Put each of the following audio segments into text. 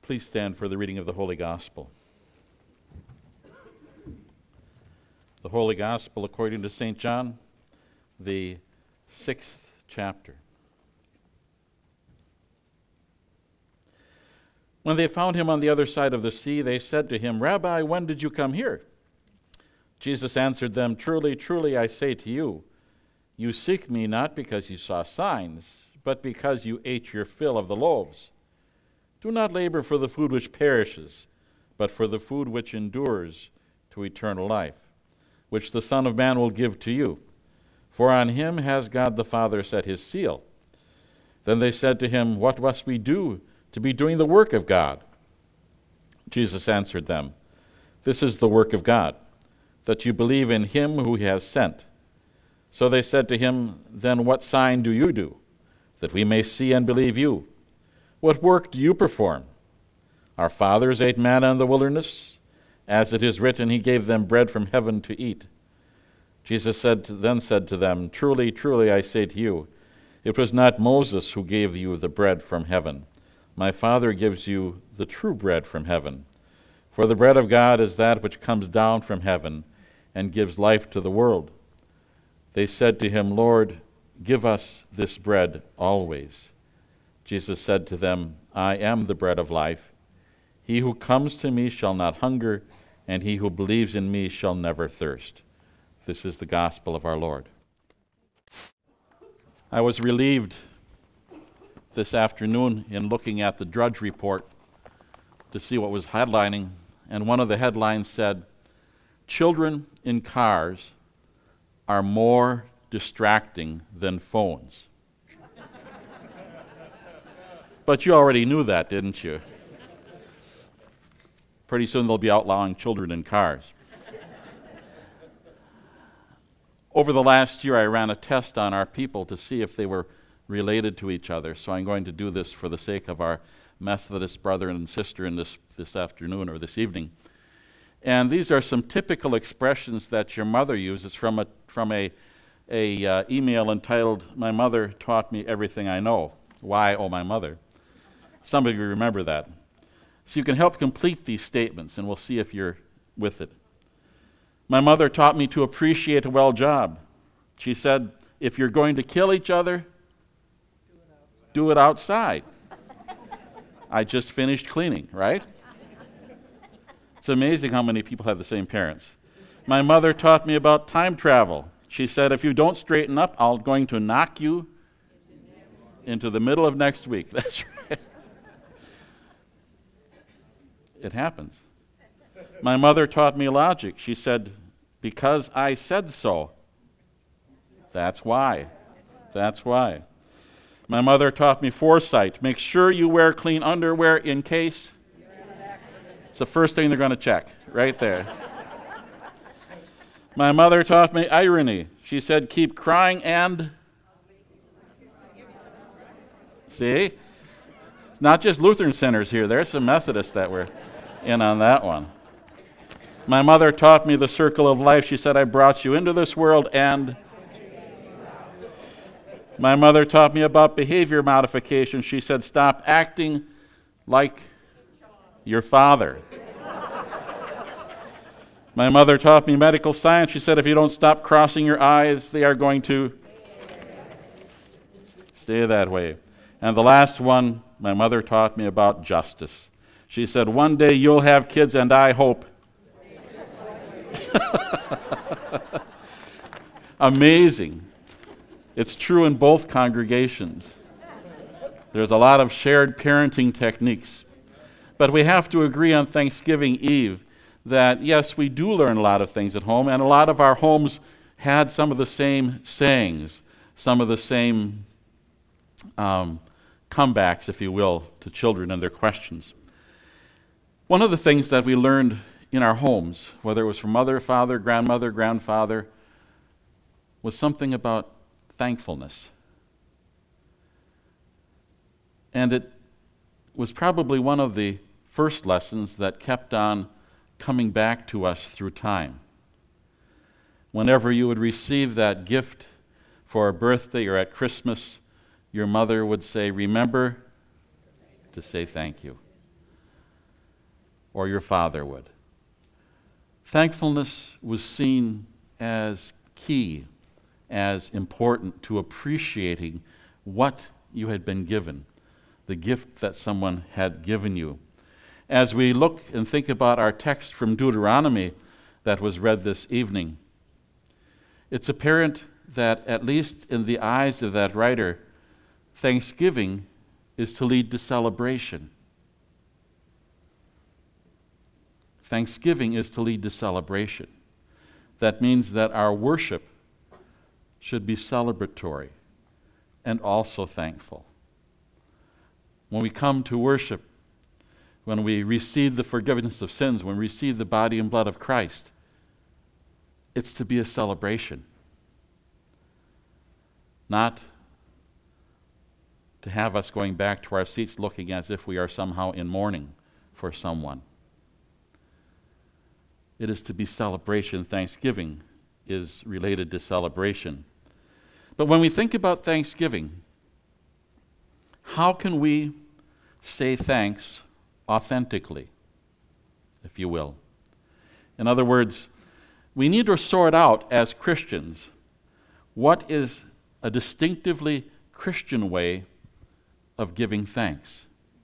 Please stand for the reading of the Holy Gospel. The Holy Gospel according to St. John, the 6th chapter. When they found him on the other side of the sea, they said to him, "Rabbi, when did you come here?" Jesus answered them, "Truly, truly, I say to you, you seek me not because you saw signs, but because you ate your fill of the loaves. Do not labor for the food which perishes, but for the food which endures to eternal life, which the Son of Man will give to you. For on him has God the Father set his seal." Then they said to him, "What must we do to be doing the work of God?" Jesus answered them, "This is the work of God, that you believe in him who he has sent." So they said to him, "Then what sign do you do, that we may see and believe you? What work do you perform? Our fathers ate manna in the wilderness. As it is written, he gave them bread from heaven to eat." Jesus then said to them, "Truly, truly, I say to you, it was not Moses who gave you the bread from heaven. My Father gives you the true bread from heaven. For the bread of God is that which comes down from heaven and gives life to the world." They said to him, "Lord, give us this bread always." Jesus said to them, "I am the bread of life. He who comes to me shall not hunger, and he who believes in me shall never thirst." This is the gospel of our Lord. I was relieved this afternoon in looking at the Drudge Report to see what was headlining, and one of the headlines said, "Children in cars are more distracting than phones." But you already knew that, didn't you? Pretty soon they'll be outlawing children in cars. Over the last year, I ran a test on our people to see if they were related to each other. So I'm going to do this for the sake of our Methodist brother and sister in this afternoon or this evening. And these are some typical expressions that your mother uses from a email entitled, "My mother taught me everything I know. Why, oh my mother?" Some of you remember that. So you can help complete these statements, and we'll see if you're with it. "My mother taught me to appreciate a well job. She said, if you're going to kill each other, do it outside." I just finished cleaning, right? It's amazing how many people have the same parents. "My mother taught me about time travel. She said, if you don't straighten up, I'm going to knock you into the middle of next week." That's right. It happens. "My mother taught me logic. She said, because I said so. That's why. That's why." "My mother taught me foresight. Make sure you wear clean underwear in case." It's the first thing they're going to check, right there. "My mother taught me irony. She said, keep crying and..." See? It's not just Lutheran centers here. There's some Methodists that were in on that one. "My mother taught me the circle of life. She said, I brought you into this world and..." "My mother taught me about behavior modification. She said, stop acting like your father." "My mother taught me medical science. She said, if you don't stop crossing your eyes, they are going to stay that way." And the last one, my mother taught me about justice. She said, one day you'll have kids, and I hope. Amazing. It's true in both congregations. There's a lot of shared parenting techniques. But we have to agree on Thanksgiving Eve that, yes, we do learn a lot of things at home, and a lot of our homes had some of the same sayings, some of the same comebacks, if you will, to children and their questions. One of the things that we learned in our homes, whether it was from mother, father, grandmother, grandfather, was something about thankfulness. And it was probably one of the first lessons that kept on coming back to us through time. Whenever you would receive that gift for a birthday or at Christmas, your mother would say, remember to say thank you. or your father would. Thankfulness was seen as key, as important to appreciating what you had been given, the gift that someone had given you. As we look and think about our text from Deuteronomy that was read this evening, it's apparent that, at least in the eyes of that writer, thanksgiving is to lead to celebration. Thanksgiving is to lead to celebration. That means that our worship should be celebratory and also thankful. When we come to worship, when we receive the forgiveness of sins, when we receive the body and blood of Christ, it's to be a celebration, not to have us going back to our seats looking as if we are somehow in mourning for someone. It is to be celebration. Thanksgiving is related to celebration. But when we think about Thanksgiving, how can we say thanks authentically, if you will? In other words, we need to sort out as Christians what is a distinctively Christian way of giving thanks.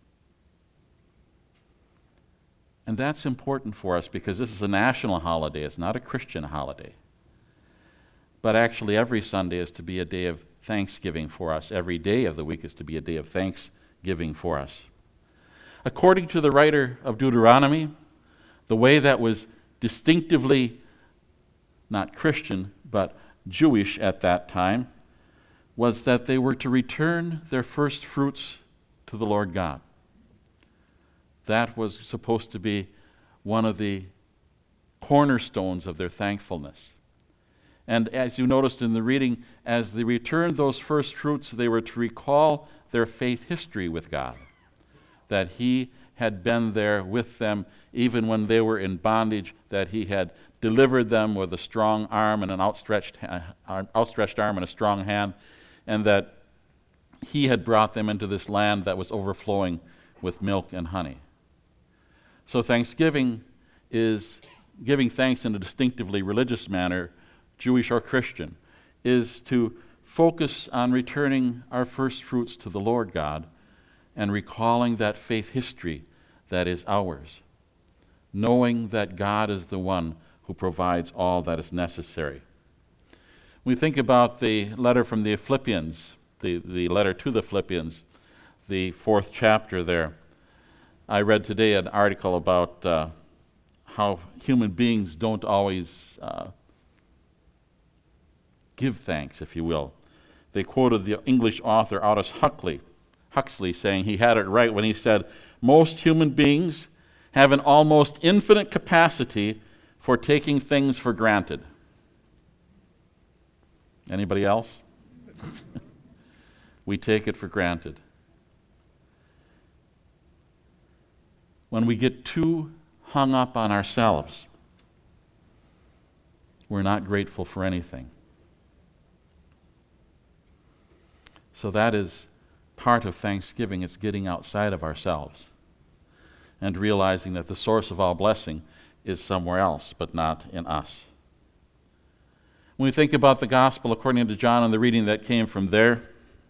And that's important for us because this is a national holiday. It's not a Christian holiday. But actually, every Sunday is to be a day of thanksgiving for us. Every day of the week is to be a day of thanksgiving for us. According to the writer of Deuteronomy, the way that was distinctively not Christian, but Jewish at that time, was that they were to return their first fruits to the Lord God. That was supposed to be one of the cornerstones of their thankfulness. And as you noticed in the reading, as they returned those first fruits, they were to recall their faith history with God, that He had been there with them even when they were in bondage, that He had delivered them with a strong arm and an outstretched arm and a strong hand, and that He had brought them into this land that was overflowing with milk and honey. So Thanksgiving is giving thanks in a distinctively religious manner, Jewish or Christian, is to focus on returning our first fruits to the Lord God and recalling that faith history that is ours, knowing that God is the one who provides all that is necessary. When we think about the letter from the Philippians, the letter to the Philippians, the 4th chapter there, I read today an article about how human beings don't always give thanks, if you will. They quoted the English author Aldous Huxley saying he had it right when he said, "Most human beings have an almost infinite capacity for taking things for granted." Anybody else? We take it for granted. When we get too hung up on ourselves, we're not grateful for anything. So that is part of Thanksgiving. It's getting outside of ourselves and realizing that the source of all blessing is somewhere else, but not in us. When we think about the gospel according to John and the reading that came from there,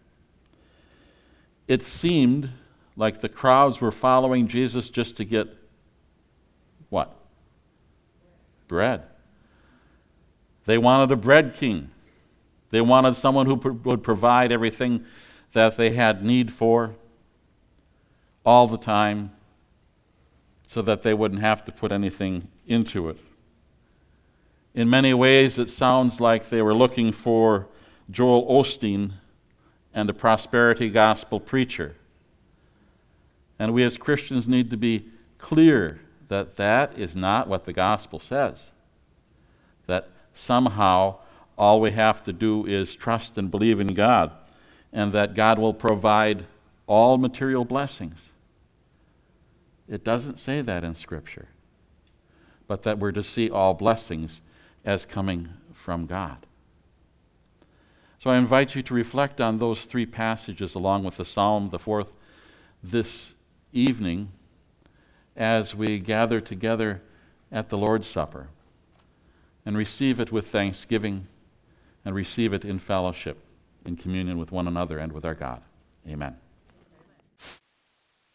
it seemed like the crowds were following Jesus just to get what? Bread. They wanted a bread king. They wanted someone who would provide everything that they had need for all the time so that they wouldn't have to put anything into it. In many ways, it sounds like they were looking for Joel Osteen and a prosperity gospel preacher. And we as Christians need to be clear that that is not what the gospel says. That somehow all we have to do is trust and believe in God, and that God will provide all material blessings. It doesn't say that in Scripture, but that we're to see all blessings as coming from God. So I invite you to reflect on those 3 passages along with the Psalm, the 4th, this evening, as we gather together at the Lord's Supper and receive it with thanksgiving and receive it in fellowship, in communion with one another and with our God. Amen.